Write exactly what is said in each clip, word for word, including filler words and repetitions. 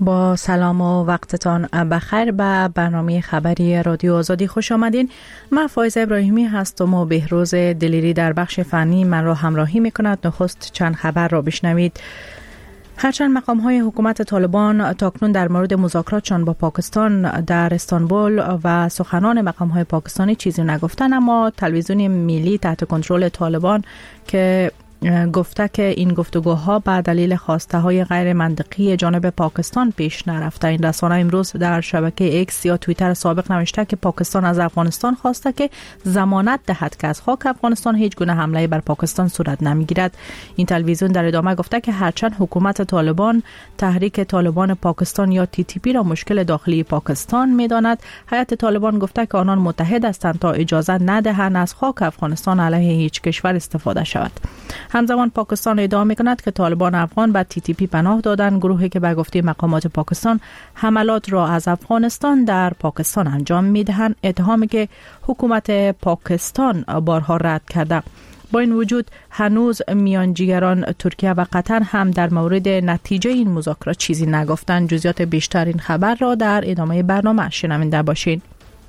با سلام و وقتتان بخیر به برنامه خبری رادیو آزادی خوش آمدین. من فایزه ابراهیمی هستم و بهروز دلیری در بخش فنی من را همراهی میکند. نخست چند خبر را بشنوید. هرچند مقام های حکومت طالبان تاکنون در مورد مذاکراتشان با پاکستان در استانبول و سخنان مقام های پاکستانی چیزی نگفتن، اما تلویزیون ملی تحت کنترل طالبان که گفته که این گفتگوها به دلیل خواسته های غیر منطقی جانب پاکستان پیش نرفته. این رسانه امروز در شبکه ایکس یا توییتر سابق نوشته که پاکستان از افغانستان خواسته که ضمانت دهد که از خاک افغانستان هیچ گونه حمله بر پاکستان صورت نمیگیرد. این تلویزیون در ادامه گفته که هرچند حکومت طالبان تحریک طالبان پاکستان یا تی تی پی را مشکل داخلی پاکستان می‌داند، هیئت طالبان گفته که آنان متحد هستند تا اجازه ندهند از خاک افغانستان علیه هیچ کشور استفاده شود. همزمان پاکستان ادعا می‌کند که طالبان افغان به تی تی پی پناه دادند، گروهی که به گفته مقامات پاکستان حملات را از افغانستان در پاکستان انجام می‌دهند، اتهامی که حکومت پاکستان بارها رد کرده. با این وجود هنوز میانجیگران ترکیه و قطر هم در مورد نتیجه این مذاکرات چیزی نگفتند. جزئیات بیشتر این خبر را در ادامه برنامه شنونده باشید.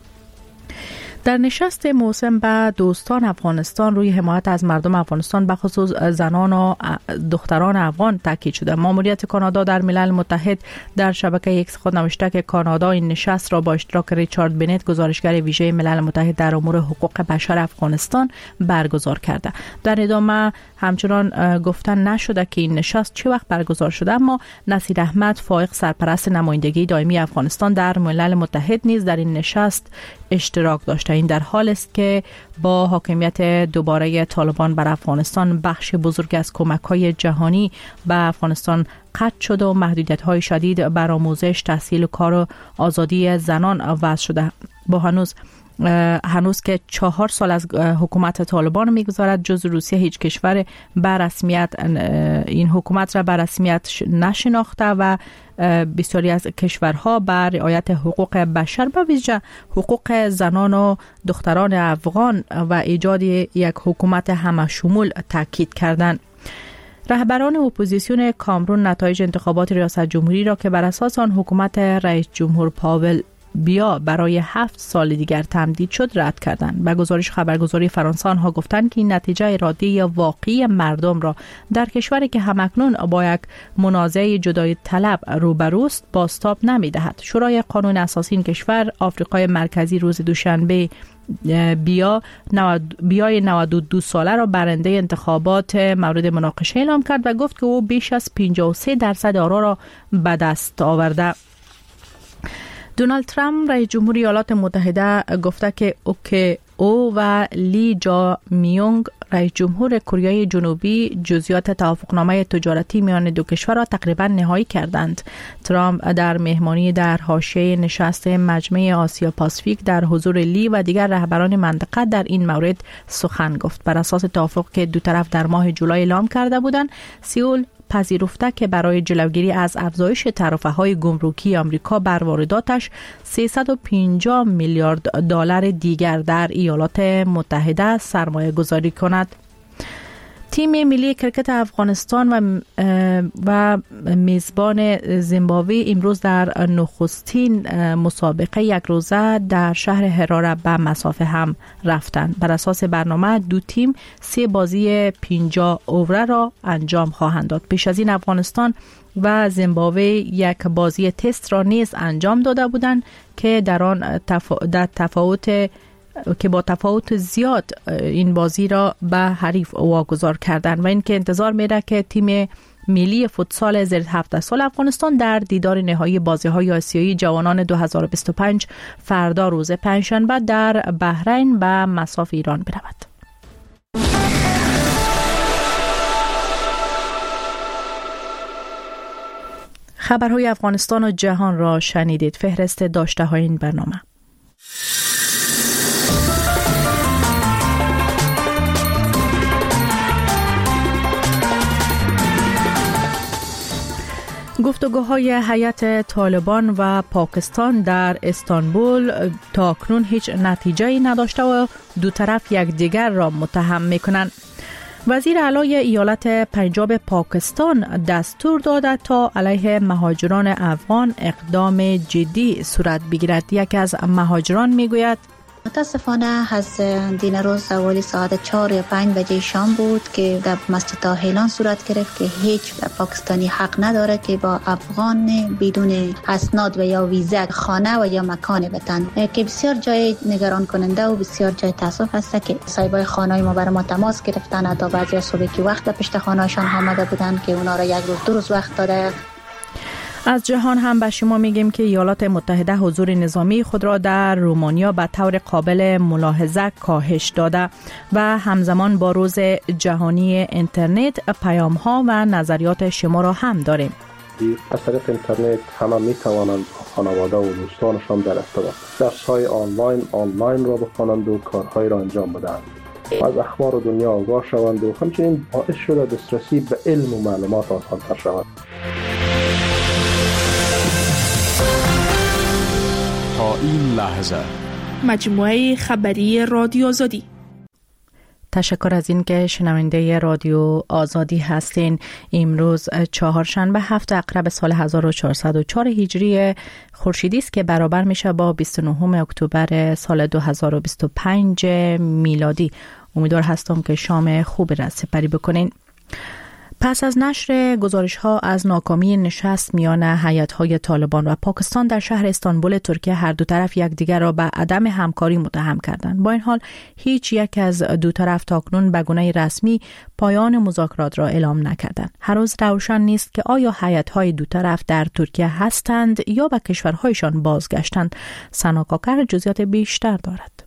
در نشست موسم به دوستان افغانستان روی حمایت از مردم افغانستان به خصوص زنان و دختران افغان تاکید شده. ماموریت کانادا در ملل متحد در شبکه ایکس خود نوشته که کانادا این نشست را با اشتراک ریچارد بنت، گزارشگر ویژه ملل متحد در امور حقوق بشر افغانستان، برگزار کرده. در ادامه همچنان گفتن نشده که این نشست چه وقت برگزار شده، اما نصیر احمد فائق، سرپرست نمایندگی دائمی افغانستان در ملل متحد، نیز در این نشست اشتراک داشته. این در حال است که با حاکمیت دوباره طالبان بر افغانستان بخش بزرگ از کمک‌های جهانی به افغانستان قطع شد و محدودیت‌های شدید بر آموزش، تحصیل و کار و آزادی زنان وضع شده. با هنوز هنوز که چهار سال از حکومت طالبان میگذارد، جز روسیه هیچ کشور به رسمیت این حکومت را به رسمیت نشناخته و بسیاری از کشورها بر رعایت حقوق بشر، به ویژه حقوق زنان و دختران افغان و ایجاد یک حکومت همه‌شمول تاکید کردند. رهبران اپوزیسیون کامرون نتایج انتخابات ریاست جمهوری را که بر اساس آن حکومت رئیس جمهور پاول بیا برای هفت سال دیگر تمدید شد رد کردند. به گزارش خبرگزاری فرانسه آنها گفتند که این نتیجه اراده واقعی مردم را در کشوری که همکنون با یک منازعه جدایی طلب روبروست بازتاب نمی‌دهد. شورای قانون اساسی این کشور آفریقای مرکزی روز دوشنبه بیا بیای نود و دو ساله را برنده انتخابات مورد مناقشه اعلام کرد و گفت که او بیش از پنجاه و سه درصد آرا را به دست آورده. دونالد ترامپ رئیس جمهور ایالات متحده گفته که اوکی او و لی جا میونگ رئیس جمهور کره جنوبی جزئیات توافقنامه تجارتی میان دو کشور را تقریبا نهایی کردند. ترامپ در مهمانی در حاشیه نشست مجمع آسیا پاسیفیک در حضور لی و دیگر رهبران منطقه در این مورد سخن گفت. بر اساس توافق که دو طرف در ماه جولای اعلام کرده بودند، سئول پذیرفته که برای جلوگیری از افزایش تعرفه‌های گمرکی آمریکا بر وارداتش سیصد و پنجاه میلیارد دلار دیگر در ایالات متحده سرمایه گذاری کند. تیم ملی کرکت افغانستان و و میزبان زیمبابوه امروز در نخستین مسابقه یک روزه در شهر هراره به مسافه هم رفتند. بر اساس برنامه دو تیم سه بازی پنجاه اووره را انجام خواهند داد. پیش از این افغانستان و زیمبابوه یک بازی تست را نیز انجام داده بودند که در آن تفا... در تفاوت که با تفاوت زیاد این بازی را به حریف واگذار کردند و اینکه انتظار میره که تیم ملی فوتسال زیر هفده سال افغانستان در دیدار نهایی بازی‌های آسیایی جوانان دو هزار و بیست و پنج فردا روز پنجشنبه در بحرین به مصاف ایران برود. خبرهای افغانستان و جهان را شنیدید. فهرست داشته های این برنامه. گفتگوهای هیئت طالبان و پاکستان در استانبول تاکنون هیچ نتیجه‌ای نداشته و دو طرف یکدیگر را متهم می‌کنند. وزیر اعلی ایالت پنجاب پاکستان دستور داده تا علیه مهاجران افغان اقدام جدی صورت بگیرد. یکی از مهاجران میگوید متاسفانه از دین روز حوالی ساعت چهار یا پنج بجه شام بود که در مسجد اعلان صورت گرفت که هیچ پاکستانی حق نداره که با افغان بدون اسناد و یا ویزا خانه و یا مکان بتن، که بسیار جای نگران کننده و بسیار جای تاسف هست که صاحبای خانه‌ای ما برای ما تماس گرفتن تا بعضی صبح که وقت پشت خانه‌شان آمده بودن که اونا را یک روز دو روز وقت داده. از جهان هم به شما میگیم که ایالات متحده حضور نظامی خود را در رومانیا به طور قابل ملاحظه کاهش داده و همزمان با روز جهانی اینترنت پیام ها و نظریات شما را هم داریم. از طریق اینترنت همه می توانند خانواده و دوستانشان در ارتباط درس های آنلاین آنلاین را بخوانند و کارهای را انجام بدهند، از اخبار دنیا آگاه شوند و همچنین باعث شده دسترسی به علم و معلومات آسان‌تر شود. تا این لحظه مجموعه خبری رادیو آزادی. تشکر از این که شنونده رادیو آزادی هستین. امروز چهارشنبه هفت اقرب سال هزار و چهارصد و چهار هجری خورشیدی است که برابر میشه با بیست و نهم اکتبر سال دو هزار و بیست و پنج میلادی. امیدوار هستم که شام خوبی را سپری بکنین. پس از نشر گزارش‌ها از ناکامی نشست میان هیئت‌های طالبان و پاکستان در شهر استانبول ترکیه، هر دو طرف یکدیگر را به عدم همکاری متهم کردند. با این حال هیچ یک از دو طرف تاکنون به گونه رسمی پایان مذاکرات را اعلام نکردند. هر روز روشن نیست که آیا هیئت‌های دو طرف در ترکیه هستند یا به کشورهایشان بازگشتند. سنا کاکر جزئیات بیشتر دارد.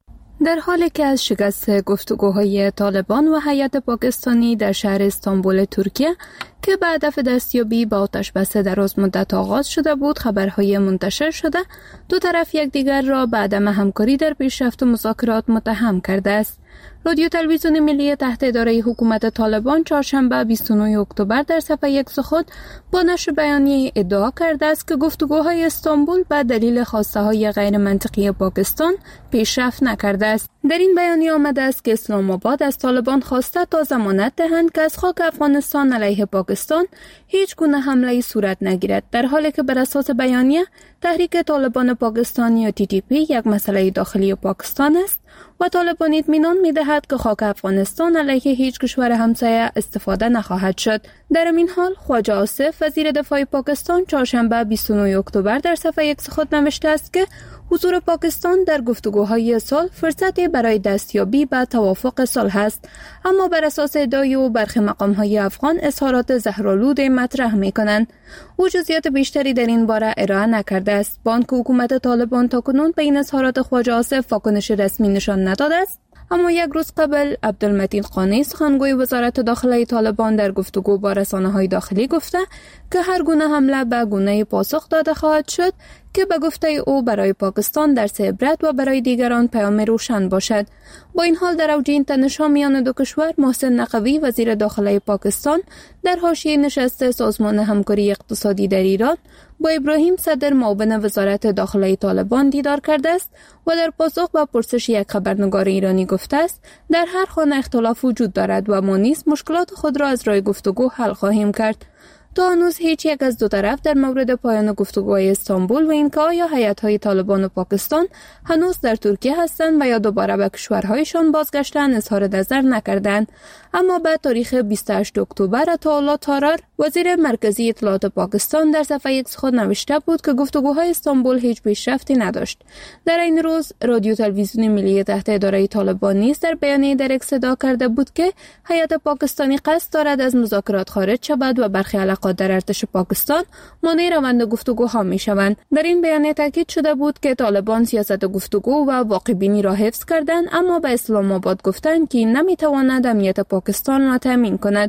در حالی که از شکست گفتگوهای طالبان و هیئت پاکستانی در شهر استانبول ترکیه که به هدف دستیابی به آتش بس دراز مدت آغاز شده بود خبرهای منتشر شده، دو طرف یکدیگر را به عدم همکاری در پیشرفت مذاکرات متهم کرده است. رادیو تلویزیون ملی تحت اداره حکومت طالبان چهارشنبه بیست و نه اکتبر در صفحه ایکس خود با نشر بیانیه ادعا کرده است که گفتگوهای استانبول به دلیل خواسته های غیر منطقی پاکستان پیشرفت نکرده است. در این بیانیه آمده است که اسلام آباد از طالبان خواسته تا ضمانت دهند که از خاک افغانستان علیه پاکستان هیچ گونه حمله صورت نگیرد، در حالی که بر اساس بیانیه تحریک طالبان پاکستانی یا تی تی پی یک مسئله داخلی پاکستان است و طالبان اطمینان می‌دهد که خاک افغانستان علیه هیچ کشور همسایه استفاده نخواهد شد. در این حال خواجه آصف وزیر دفاع پاکستان چهارشنبه بیست و نه اکتبر در صفحه ایکس خود نوشته است که حضور پاکستان در گفتگوهای صلح فرصتی برای دستیابی به توافق صلح است، اما بر اساس ادعای او برخی مقام‌های افغان اظهارات زهرآلود مطرح می‌کنند. او جزئیات بیشتری در این باره ارائه نکرده است. بانک حکومت طالبان تاکنون به این اظهارات خواجه آصف واکنش رسمی نشان نداده است، اما یک روز قبل عبدالمتین قانی سخنگوی وزارت داخلی طالبان در گفتگو با رسانه‌های داخلی گفته که هر گونه حمله به گونه پاسخ داده خواهد شد که به گفته او برای پاکستان درس عبرت و برای دیگران پیام روشن باشد. با این حال در اوج این تنش‌ها میان دو کشور، محسن نقوی وزیر داخلی پاکستان در حاشیه نشست سازمان همکاری اقتصادی در ایران با ابراهیم صدر معاون وزارت داخلی طالبان دیدار کرده است و در پاسخ به پرسش یک خبرنگار ایرانی گفته است در هر خانه اختلاف وجود دارد و ما نیز مشکلات خود را از راه گفتگو حل خواهیم کرد. تا هنوز هیچ یک از دو طرف در مورد پایان گفتگوهای استانبول و اینکه آیا هیئت‌های طالبان و پاکستان هنوز در ترکیه هستند و یا دوباره به کشورهایشان بازگشتند اظهار نظر نکردند. اما بعد تاریخ بیست و هشت اکتبر عطاالله تارار وزیر مرکزی اطلاعات پاکستان در صفحه ایکس خود نوشته بود که گفتگوهای استانبول هیچ پیشرفتی نداشت. در این روز رادیو تلویزیون ملی تحت اداره طالبان نیز در بیانیه در اکس ادعا کرده بود که هیئت پاکستانی قصد دارد از مذاکرات خارج شود و برخی علاقات در ارتش پاکستان مانع روند گفتگوها میشوند. در این بیانیه تاکید شده بود که طالبان سیاست گفتگو و واقع‌بینی را حفظ کردند، اما به اسلام آباد گفتند که این نمیتواند امنیت پاکستان را تامین کند.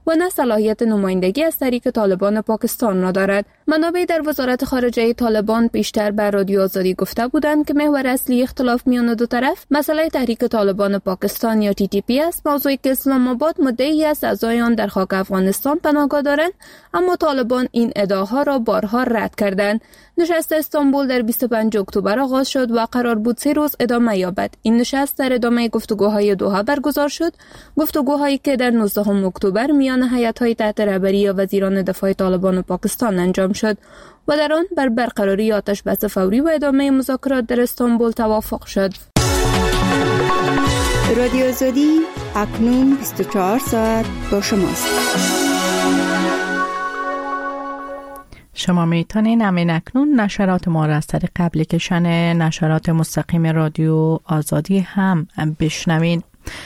و نه صلاحیت نمایندگی از طریق طالبان پاکستان را دارد. منابع در وزارت خارجه طالبان بیشتر بر رادیو آزادی گفته بودند که محور اصلی اختلاف میان دو طرف مسئله تحریک طالبان پاکستان یا تی تی پی است، موضوعی که اسلام آباد مدعی است اعضای آن در خاک افغانستان پناهگاه دارند، اما طالبان این ادعاها را بارها رد کردند. نشست استانبول در بیست و پنجم اکتبر آغاز شد و قرار بود سه روز ادامه یابد. این نشست در ادامه گفتگوهای دوحه برگزار شد، گفتگوهایی که در نوزدهم اکتبر میان هیئت‌های تحت رهبری وزیران دفاع طالبان و پاکستان انجام شد و در آن بر برقراری آتش بس فوری و ادامه مذاکرات در استانبول توافق شد. رادیو آزادی اکنون بیست و چهار ساعت با شماست. شما میتونین همین اکنون نشرات ما را از طریق اپلیکیشن نشرات مستقیم رادیو آزادی هم بشنوین.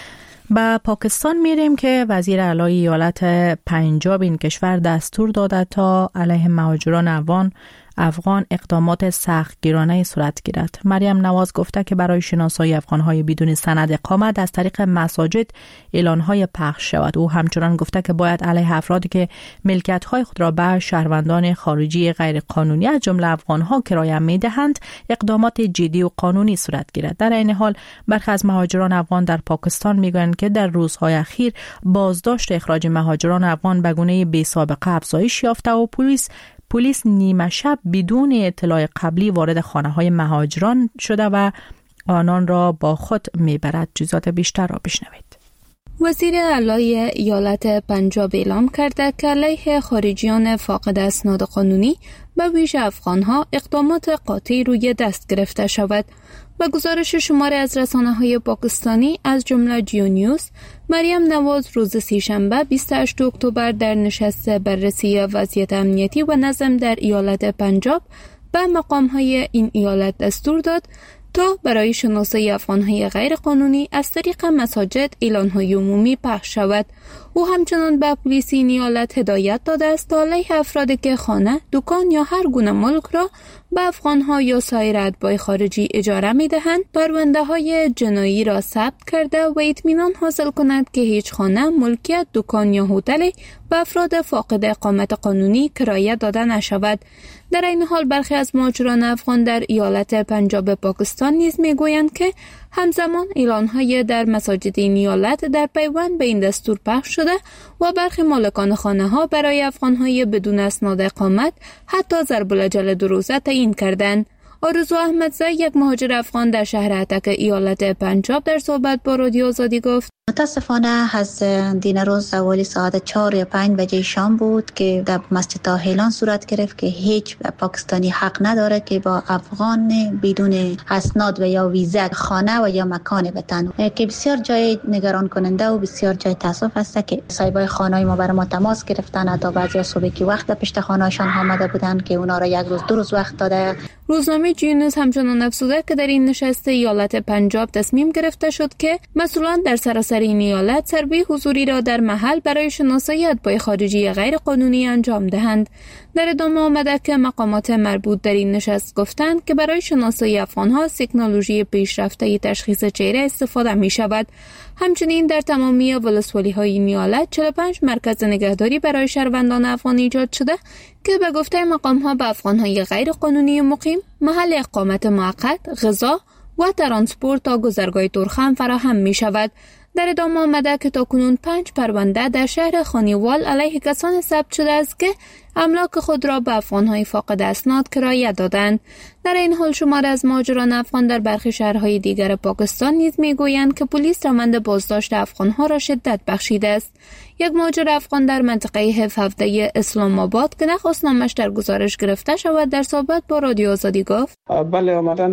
با پاکستان میریم که وزیر اعلی ایالت پنجاب این کشور دستور داده تا علیه مهاجران افغان افغان اقدامات سختگیرانه صورت گیرد. مریم نواز گفته که برای شناسایی افغان‌های بدون سند اقامت از طریق مساجد اعلان‌های پخش شود. او همچنان گفته که باید علیه افرادی که ملکیت‌های خود را به شهروندان خارجی غیر قانونی از جمله افغان‌ها کرایه می‌دهند اقدامات جدی و قانونی صورت گیرد. در این حال برخی از مهاجران افغان در پاکستان می‌گویند که در روزهای اخیر بازداشت اخراج مهاجران افغان به گونه بی‌سابقه افزایش یافته و پلیس پلیس نیمه شب بدون اطلاع قبلی وارد خانه‌های مهاجران شده و آنان را با خود میبرد. جزئیات بیشتر را بشنوید. وزیر اعلی ایالت پنجاب اعلام کرده که علیه خارجیان فاقد اسناد قانونی به ویژه افغان‌ها اقدامات قاطعی روی دست گرفته شود. با گزارش شماری از رسانه‌های پاکستانی از جمله جیو نیوز، مریم نواز روز سه‌شنبه بیست و هشتم اکتبر در نشست بررسی وضعیت امنیتی و نظم در ایالت پنجاب به مقام‌های این ایالت دستور داد تا برای شناسایی افغان‌های غیر قانونی از طریق مساجد اعلان‌های عمومی پخش شود. او همچنان به پلیس این ایالت هدایت داده است تا علیه افرادی که خانه، دکان یا هر گونه ملک را به افغان‌ها یا سایر اتباع خارجی اجاره می‌دهند، پرونده‌های جنایی را ثبت کرده و اطمینان حاصل کند که هیچ خانه، ملکیت، دکان یا هتلی به افراد فاقد اقامت قانونی کرایه داده نشود. در این حال برخی از مهاجران افغان در ایالت پنجاب پاکستان نیز می‌گویند که همزمان اعلان‌های در مساجد این ایالت در پیوند به این دستور پخش شده و برخی مالکان خانه‌ها برای افغان‌های بدون اسناد اقامت حتی ضرب العجل دو روزه تعیین کردند. آرزو احمدزی، یک مهاجر افغان در شهر اتک ایالت پنجاب، در صحبت با رادیو آزادی گفت: متاسفانه از دین روز حوالی ساعت چهار یا پنج بجه شام بود که در مسجد اعلان صورت گرفت که هیچ پاکستانی حق نداره که با افغان بدون اسناد و یا ویزا خانه و یا مکان بتن، که بسیار جای نگران کننده و بسیار جای تاسف است که صاحبای خانه‌ای ما برای ما تماس گرفتن تا بعضی صبح که وقت پشت خانه‌شان آمده بودن که اونا را یک روز دو روز وقت داده. روزنامه جیونز همچنان افزوده که در این نشست ایالت پنجاب تصمیم گرفته شد که مسئولان در سراسر این ایالت سربی حضوری را در محل برای شناسایی اتباع خارجی غیر قانونی انجام دهند. در ادامه آمده که مقامات مربوط در این نشست گفتند که برای شناسایی افغان‌ها تکنولوژی پیشرفته تشخیص چهره استفاده می شود. همچنین در تمامی ولسوالی‌های این ایالت چهل و پنج مرکز نگهداری برای شهروندان افغان ایجاد شده که به گفته مقام‌ها به افغان‌های غیر قانونی مقیم محل اقامت موقت، غذا و ترانسپورت تا گذرگاه تورخم فراهم می شود. در ادامه آمده که تاکنون پنج پرونده در شهر خانیوال علیه کسان ثبت شده است که املاک خود را به افغان‌های فاقد اسناد کرایه دادند. در این حال شمار از مهاجران افغان در برخی شهرهای دیگر پاکستان نیز میگویند که پلیس روند بازداشت افغان‌ها را شدت بخشیده است. یک مهاجر افغان در منطقه حفظ هفده اسلام آباد که نخواست نامش در گزارش گرفته شود در صحبت با رادیو آزادی گفت: بله، آمدن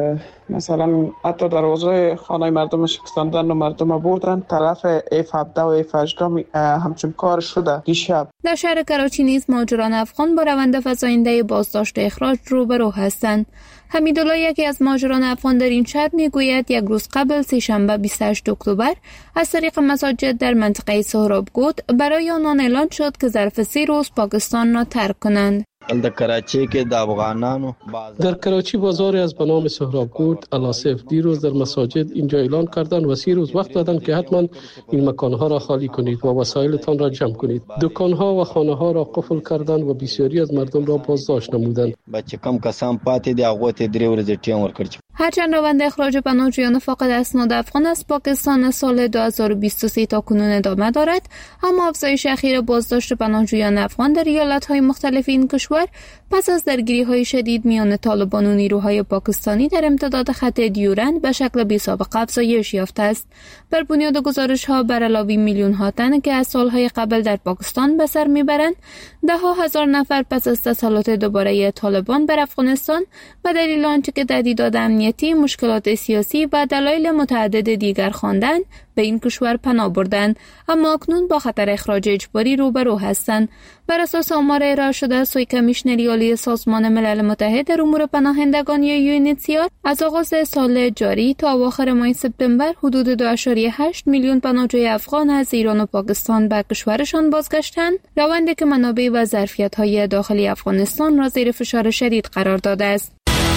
مثلا حتی دروازه خانه مردم شکستاندن و مردم بردن طرف اف هفده و اف هجده همچون کار شده دیشب. در شهر کراچی نیز مهاجران افغان با روند فزاینده بازداشت و اخراج روبرو هستند. حمیدالله، یکی از مهاجران افغان در این شهر، میگوید یک روز قبل سه‌شنبه بیست و هشتم اکتبر از طریق مساجد در منطقه سهراب گود برای آنان اعلان شد که ظرف سه روز پاکستان را ترک کنند. در کراچی که د افغانانو در کراچی بازاری از به نام سهرابگود الاسف دیروز در مساجد اینجا اعلان کردند و سی روز وقت دادند که حتما این مکانها را خالی کنید و وسایلتان را جمع کنید. دکانها و خانه ها را قفل کردند و بسیاری از مردم را بازداشت نمودند. بچه کم کسان پاتې دی هغه ته درې ورځې ټیم ورکړ. هرچند روند اخراج پناهجویان فاقد اسناد افغان از پاکستان سال دو هزار و بیست و سه تا کنون ادامه دارد، اما افزایش اخیر بازداشت پناهجویان افغان در ایالت‌های مختلف این کشور پس از درگیری‌های شدید میان طالبان و نیروهای پاکستانی در امتداد خط دیورند به شکل بی‌سابقه افزایش یافته است. بر بنیاد گزارش‌ها بر علاوه میلیون‌ها تن که از سال‌های قبل در پاکستان به سر می‌برند، ده‌ها هزار نفر پس از تسلط دوباره طالبان بر افغانستان به دلیل آنچه که تهدیدات امنیتی، مشکلات سیاسی و دلایل متعدد دیگر خواندند به این کشور پناه بردند، اما اکنون با خطر اخراج اجباری روبرو هستند. بر اساس آمار ارائه شده از سوی کمیشنری عالی سازمان ملل متحد در امور پناهندگان یا یو ان اچ سی آر، از آغاز سال جاری تا اواخر ماه سپتامبر حدود دو ممیز هشت میلیون پناهجوی افغان از ایران و پاکستان به کشورشان بازگشتند، روندی که منابع و ظرفیت‌های داخلی افغانستان را زیر فشار شدید قرار داده است.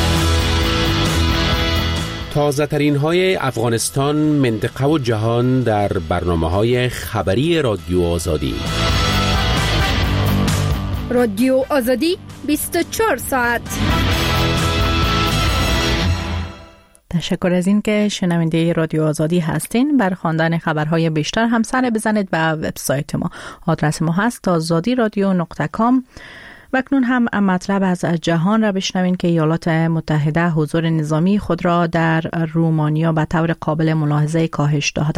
تازه ترین های افغانستان، منطقه و جهان در برنامه های خبری رادیو آزادی. رادیو آزادی بیست و چهار ساعت. تشکر از این که شنونده رادیو آزادی هستین. بر خواندن خبرهای بیشتر هم سر بزنید به وبسایت ما. آدرس ما هست آزادی رادیو نقطه کام. و اکنون هم مطلب از جهان را بشنوین که ایالات متحده حضور نظامی خود را در رومانیا به طور قابل ملاحظه کاهش داده.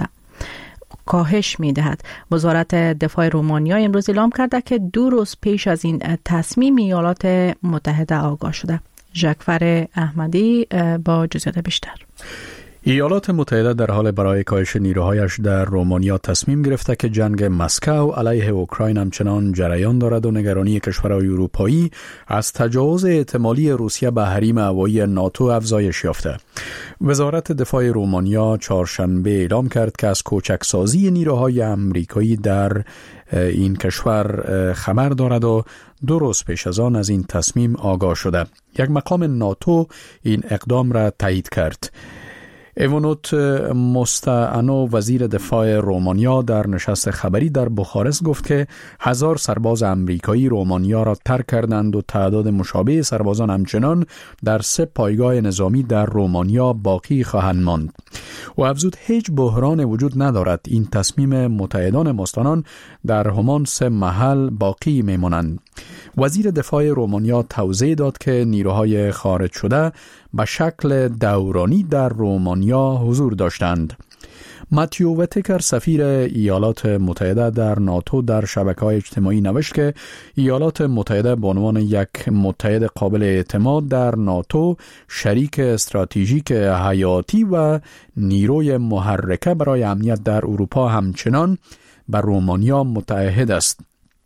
کاهش می دهد. وزارت دفاع رومانیا امروز اعلام کرده که دو روز پیش از این تصمیم ایالات متحده آگاه شده. ژکفر احمدی با جزئیات بیشتر. ایالات متحده در حال برای کاهش نیروهایش در رومانیا تصمیم گرفته که جنگ مسکو علیه اوکراین همچنان جریان دارد و نگرانی کشورهای اروپایی از تجاوز احتمالی روسیه به حریم هوایی ناتو افزایش یافته. وزارت دفاع رومانیا چهارشنبه اعلام کرد که از کوچکسازی نیروهای آمریکایی در این کشور خبر دارد و دو روز پیش از آن از این تصمیم آگاه شده. یک مقام ناتو این اقدام را تایید کرد. ایوانوت مستعانو وزیر دفاع رومانیا در نشست خبری در بخارست گفت که هزار سرباز امریکایی رومانیا را ترک کردند و تعداد مشابه سربازان همچنان در سه پایگاه نظامی در رومانیا باقی خواهند ماند. و افزود هیچ بحران وجود ندارد، این تصمیم متحدان مستانان در همان سه محل باقی میمانند. وزیر دفاع رومانیا توضیح داد که نیروهای خارج شده به شکل دورانی در رومانیا حضور داشتند. ماتیو وتکر سفیر ایالات متحده در ناتو در شبکه‌های اجتماعی نوشت که ایالات متحده به عنوان یک متحد قابل اعتماد در ناتو شریک استراتژیک حیاتی و نیروی محرکه برای امنیت در اروپا همچنان بر رومانیا متعهد است.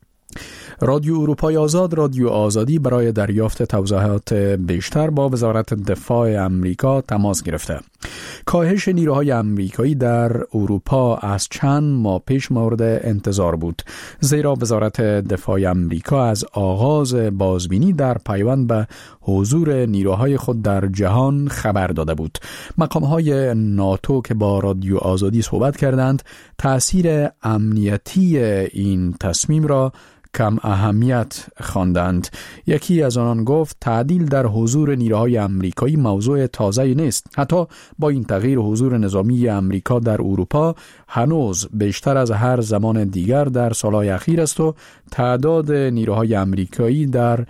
رادیو اروپای آزاد، رادیو آزادی برای دریافت توضیحات بیشتر با وزارت دفاع امریکا تماس گرفته. کاهش نیروهای امریکایی در اروپا از چند ماه پیش مورد انتظار بود، زیرا وزارت دفاع امریکا از آغاز بازبینی در پیوند به حضور نیروهای خود در جهان خبر داده بود. مقام‌های ناتو که با رادیو آزادی صحبت کردند، تأثیر امنیتی این تصمیم را کم اهمیت خواندند. یکی از آنان گفت تعدیل در حضور نیروهای امریکایی موضوع تازه‌ای نیست. حتی با این تغییر حضور نظامی امریکا در اروپا هنوز بیشتر از هر زمان دیگر در سالهای اخیر است و تعداد نیروهای امریکایی در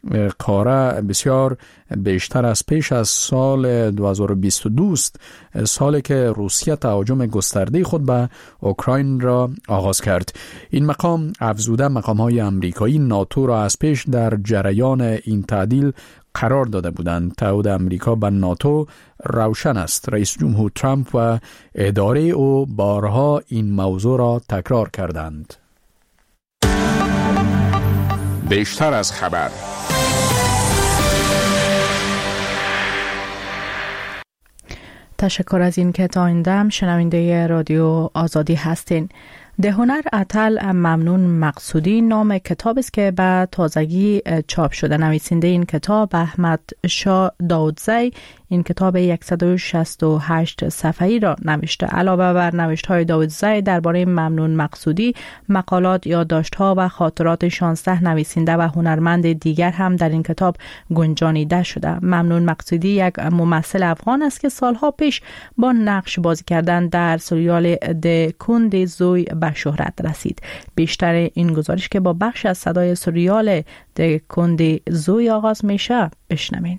قاره بسیار بیشتر از پیش از سال دو هزار و بیست و دو است، سالی که روسیه تهاجم گسترده خود به اوکراین را آغاز کرد. این مقام افزوده مقام‌های امریکایی ناتو را از پیش در جریان این تعدیل قرار داده بودند. تعهد امریکا به ناتو روشن است. رئیس جمهور ترامپ و اداره او بارها این موضوع را تکرار کردند. بیشتر از خبر. تشکر از این که تا این دم شنونده رادیو آزادی هستین. ده هنر اتل ممنون مقصودی نام کتاب است که به تازگی چاپ شده. نویسنده این کتاب احمد شاه داودزی این کتاب صد و شصت و هشت صفحه‌ای را نوشته. علاوه بر نوشت‌های داودزی درباره ممنون مقصودی، مقالات، یادداشت‌ها و خاطرات شانزده نویسنده و هنرمند دیگر هم در این کتاب گنجانیده شده. ممنون مقصودی یک ممثل افغان است که سالها پیش با نقش بازی کردن در سریال د کند زوی به شهرت رسید. بیشتر این گزارش که با بخش از صدای سریال د کند زوی آغاز میشه بشنوین.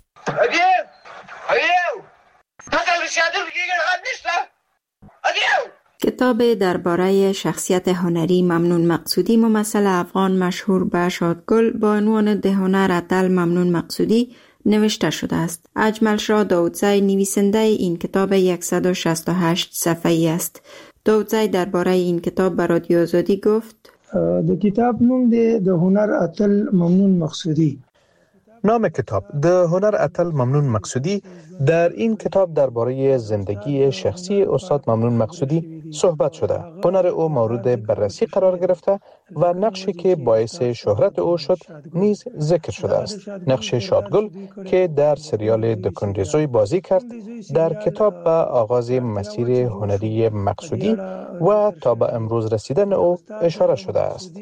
کتاب درباره شخصیت هنری ممنون مقصودی، ممثل افغان مشهور به شادگل، با عنوان ده هنر اتل ممنون مقصودی نوشته شده است. اجمل شاه داودزی نویسنده این کتاب صد و شصت و هشت صفحه‌ای است. داودزی درباره این کتاب به رادیو آزادی گفت: د کتاب نوم دی د هنر اتل ممنون مقصودی. نام کتاب ده هنر اتل ممنون مقصودی. در این کتاب درباره زندگی شخصی استاد ممنون مقصودی صحبت شده. هنر او مورد بررسی قرار گرفته و نقشی که باعث شهرت او شد نیز ذکر شده است. نقش شادگل که در سریال د کند زوی بازی کرد در کتاب به آغاز مسیر هنری مقصودی و تا به امروز رسیدن او اشاره شده است.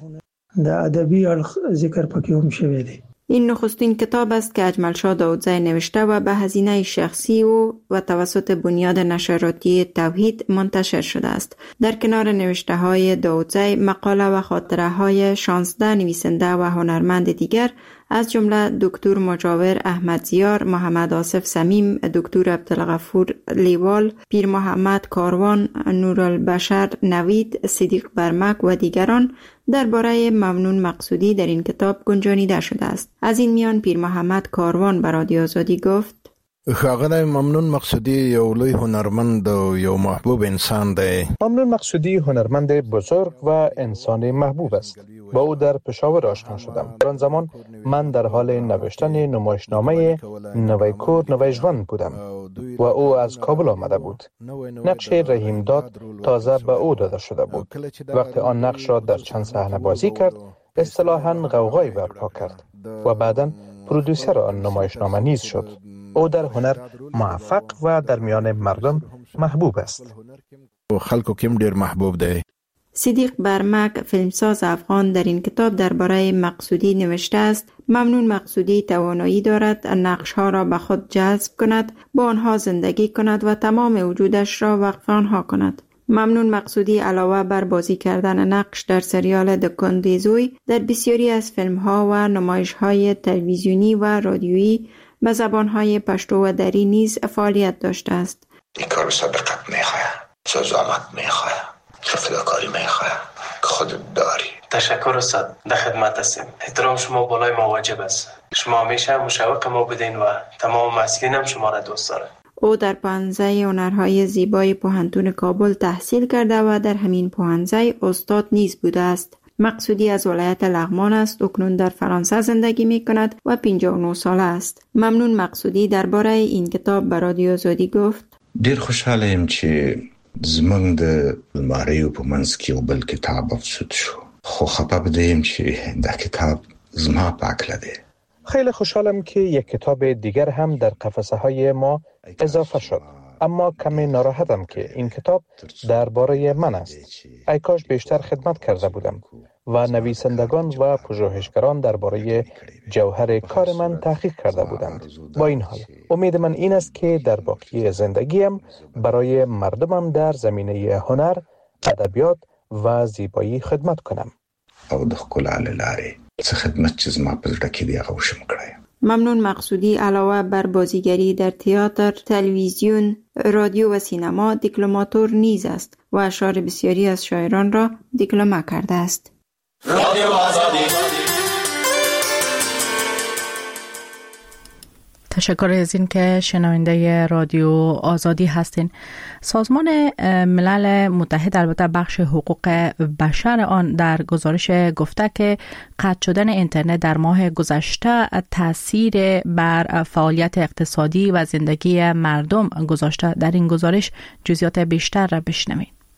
در ادبی ذکر پکې هم شوی دی. این نخستین کتاب است که اجمل شاه داودزی نوشته و به هزینه شخصی او و توسط بنیاد نشراتی توحید منتشر شده است. در کنار نوشته های داودزی، مقاله و خاطره های شانزده نویسنده و هنرمند دیگر از جمله دکتر مجاور احمد زیار، محمد آصف صمیم، دکتر عبدالغفور لیوال، پیر محمد کاروان، نورالبشر نوید، صدیق برمک و دیگران درباره ممنون مقصودی در این کتاب گنجانیده شده است. از این میان پیر محمد کاروان به رادیو آزادی گفت: ښاغلی ممنون مقصودی یو لوی هنرمند و یو محبوب انسان دی. ممنون مقصودی هنرمند بزرگ و انسان محبوب است. با او در پشاور آشنا شدم. در آن زمان من در حال نوشتن نمایشنامه نوی کور نوی ژوند بودم و او از کابل آمده بود. نقش رحیم داد تازه به او داده شده بود. وقتی آن نقش را در چند صحنه بازی کرد، اصطلاحاً غوغایی برپا کرد و بعداً پرودوسر آن نمایشنامه نیز شد. او در هنر موفق و در میان مردم محبوب است. و خلکو کم ډیر محبوب دی. صدیق برمک، فیلمساز افغان، در این کتاب درباره مقصودی نوشته است: ممنون مقصودی توانایی دارد نقش‌ها را به خود جذب کند، با آنها زندگی کند و تمام وجودش را وقف آنها کند. ممنون مقصودی علاوه بر بازی کردن نقش در سریال د کند زوی، در بسیاری از فیلم‌ها و نمایش‌های تلویزیونی و رادیویی به زبان‌های پشتو و دری نیز فعالیت داشته است. این کار سابقت می‌خواهد، زحمت می‌خواهد، فداکاری می‌خواهد که خودت داری. تشکر استاد، در خدمت هستیم. احترام شما بالای ما واجب است. شما همیشه مشوق ما بودین و تمام مسئولین هم شما را دوست دارند. او در پوهنځی هنرهای زیبای پوهنتون کابل تحصیل کرده و در همین پوهنځی استاد نیز بوده است. مقصودی از ولایت لغمان است. اکنون در فرانسه زندگی می کند و پنجاه و نه ساله است. ممنون مقصودی درباره این کتاب به رادیو آزادی گفت: ډیر خوشحاله یم چې زمونږ د الماریو په منځ کې یو بل کتاب افسود شو، خو خفه بدیم چې دا کتاب زما په هکله دی. خیلی خوشحالم که یک کتاب دیگر هم در قفسه های ما اضافه شد، اما کمی ناراحتم که این کتاب درباره من است. ای کاش بیشتر خدمت کرده بودم و نویسندگان و پژوهشگران درباره جوهر کار من تحقیق کرده بودند. با این حال امید من این است که در باقی زندگیم برای مردمم در زمینه هنر، ادبیات و زیبایی خدمت کنم. او د ښکلا له لارې څه خدمت چې زما په زړه کې دی هغه وشم کړی. ممنون مقصودی علاوه بر بازیگری در تئاتر، تلویزیون، رادیو و سینما دیکلماتور نیز است و اشعار بسیاری از شاعران را دیکلمه کرده است. رادیو آزادی. تشکر از این که شنونده رادیو آزادی هستین. سازمان ملل متحد البته بخش حقوق بشر آن در گزارش گفته که قطع شدن اینترنت در ماه گذشته تاثیر بر فعالیت اقتصادی و زندگی مردم گذاشته. در این گزارش جزئیات بیشتر را بشنوید.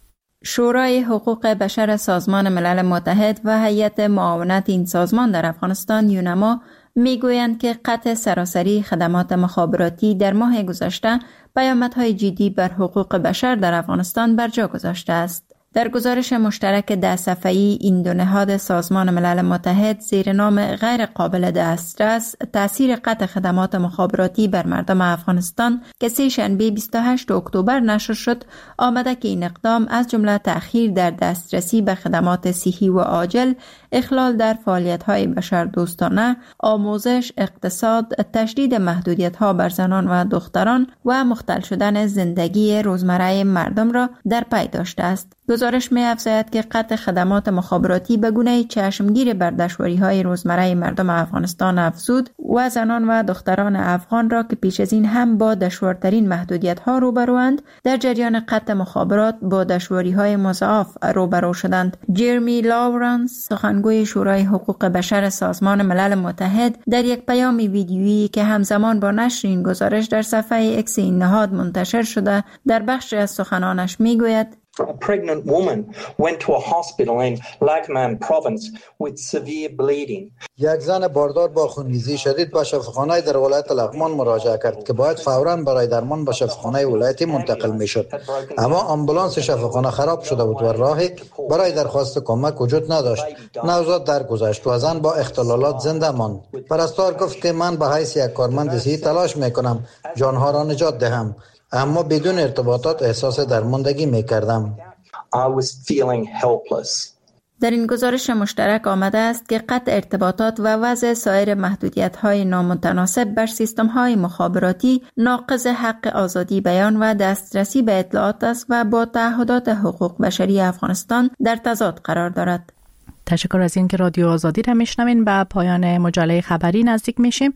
شورای حقوق بشر سازمان ملل متحد و هیئت معاونت این سازمان در افغانستان یونما میگویند که قطع سراسری خدمات مخابراتی در ماه گذشته پیامدهای جدی بر حقوق بشر در افغانستان بر جا گذاشته است. در گزارش مشترک ده صفحه‌ای این دو نهاد سازمان ملل متحد زیر نام غیر قابل دسترس تأثیر قطع خدمات مخابراتی بر مردم افغانستان که سه شنبه بیست و هشتم اکتبر نشر شد آمده که این اقدام از جمله تأخیر در دسترسی به خدمات صحی و عاجل، اخلال در فعالیت‌های بشردوستانه، آموزش، اقتصاد، تشدید محدودیت‌ها بر زنان و دختران و مختل شدن زندگی روزمره مردم را در پی داشته است. گزارش می افزاید که قطع خدمات مخابراتی به گونه چشمگیر بر دشواری‌های روزمره مردم افغانستان افزود و زنان و دختران افغان را که پیش از این هم با دشوارترین محدودیت‌ها روبروند در جریان قطع مخابرات با دشواری‌های مضاعف روبرو شدند. جرمی لاورنس سخنگوی شورای حقوق بشر سازمان ملل متحد در یک پیام ویدیویی که همزمان با نشر این گزارش در صفحه اکس این نهاد منتشر شده در بخشی از سخنانش میگوید: A pregnant woman went to a hospital in Laghman province with severe bleeding. یک زن باردار با خونریزی شدید به شفاخانه در ولایت لغمان مراجعه کرد که باید فوراً برای درمان به شفاخانه ولایتی منتقل میشد، اما آمبولانس شفاخانه خراب شده بود و راهی برای درخواست کمک وجود نداشت. نوزاد درگذشت و زن با اختلالات زنده ماند. پرستار گفت که من به حیث یک کارمند صحی تلاش میکنم جانها را نجات دهم، اما بدون ارتباطات احساس درماندگی میکردم. I was feeling helpless. در این گزارش مشترک آمده است که قطع ارتباطات و وضع سایر محدودیت‌های نامتناسب بر سیستم‌های مخابراتی ناقض حق آزادی بیان و دسترسی به اطلاعات است و با تعهدات حقوق بشری افغانستان در تضاد قرار دارد. تشکر از این که رادیو آزادی را میشنوین. به پایان مجله خبری نزدیک میشیم.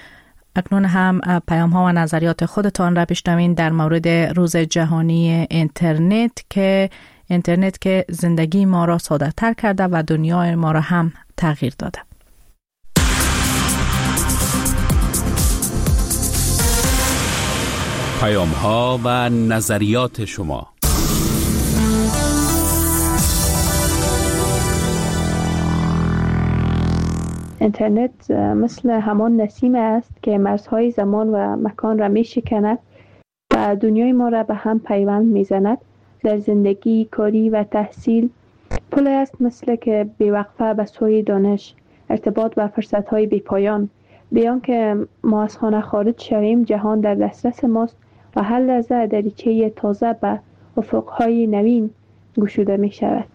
اکنون هم پیام ها و نظریات خودتان را بشنوین در مورد روز جهانی اینترنت که اینترنت که زندگی ما را ساده تر کرده و دنیای ما را هم تغییر داده. پیام ها و نظریات شما. اینترنت مثل همان نسیم است که مرزهای زمان و مکان را می شکند و دنیای ما را به هم پیوند می زند. در زندگی، کاری و تحصیل پل است مثل که بی‌وقفه به سوی دانش، ارتباط و فرصت‌های بی‌پایان. بیان که ما از خانه خارج شویم جهان در دسترس ماست و هر لحظه دریچه تازه به افق‌های نوین گشوده می شود.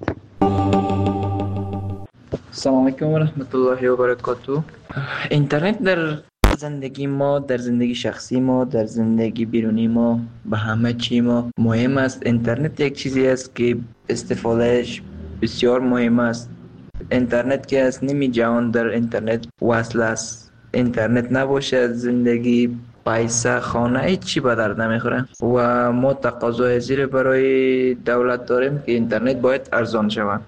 سلام علیکم و رحمت الله و برکاته. اینترنت در زندگی ما، در زندگی شخصی ما، در زندگی بیرونی ما، به همه چی ما مهم است. اینترنت یک چیزی است که استفادهش بسیار مهم است. اینترنت که از نیمی جهان در اینترنت وصل است. اینترنت نباشه زندگی، پیسه، خانه، هیچ چی به درد نمیخوره و ما تقاضای زیر برای دولت داریم که اینترنت باید ارزان شود.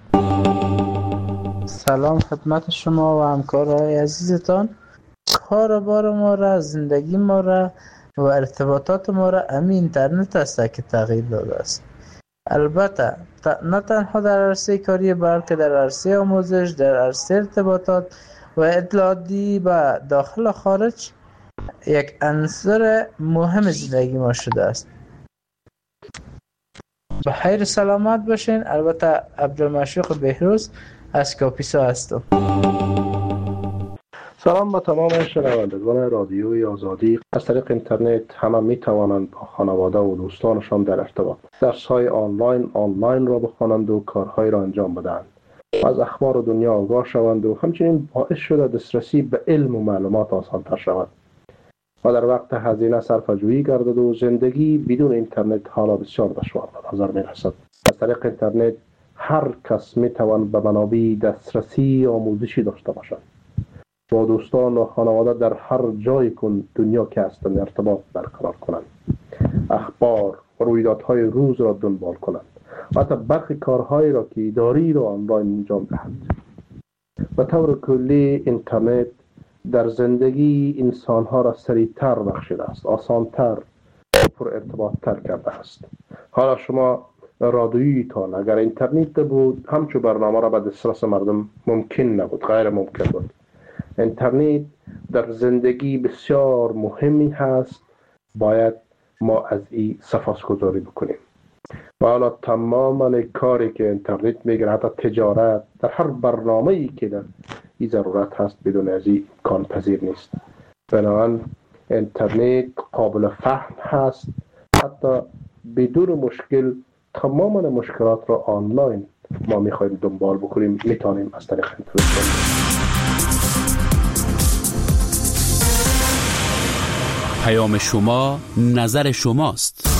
سلام خدمت شما و همکارهای عزیزتان. کار بار ما را، زندگی ما را و ارتباطات ما را همین اینترنت است که تغییر داده است. البته نه تنها در عرصه کاری بلکه در عرصه آموزش، در عرصه ارتباطات و اطلاعاتی به داخل و خارج یک عنصر مهم زندگی ما شده است. به خیر سلامت باشین. البته عبدالمشیق بهروز از کاپیسا هستم. سلام به تمام شنوندگان رادیوی آزادی. از طریق اینترنت همه می توانند با خانواده و دوستانشان در ارتباط، درس‌های آنلاین آنلاین را بخوانند و کارهای را انجام بدهند و از اخبار دنیا آگاه شوند و همچنین باعث شده دسترسی به علم و معلومات آسان‌تر شود و در وقت هزینه صرفه‌جویی گردد و زندگی بدون اینترنت حالا بسیار دشوار به نظر می‌رسد. از طریق اینترنت هر کس می تواند به منابع دسترسی آموزشی داشته باشد. با دوستان و خانواده در هر جای کن دنیا که هستند ارتباط برقرار کنند، اخبار و رویدادهای روز را دنبال کنند و حتی برخی کارهایی را که اداری را آنلاین انجام دهند. به طور کلی اینترنت در زندگی انسانها را سریعتر بخشیده است، آسانتر و پر ارتباطتر کرده است. حالا شما رادیویی تان اگر اینترنت بود همچو برنامه را به دسترس مردم ممکن نبود، غیر ممکن بود. اینترنت در زندگی بسیار مهمی هست، باید ما از این سپاسگزاری بکنیم. و حالا تمام کاری که اینترنت میگه، حتی تجارت، در هر برنامه‌ای که در این ضرورت هست بدون از این امکان پذیر نیست. بنابراین اینترنت قابل فهم هست، حتی بدون مشکل تمام مشکلات را آنلاین ما میخوایم دنبال بکنیم، میتونیم از طریق اینترنت. پیام شما، نظر شماست.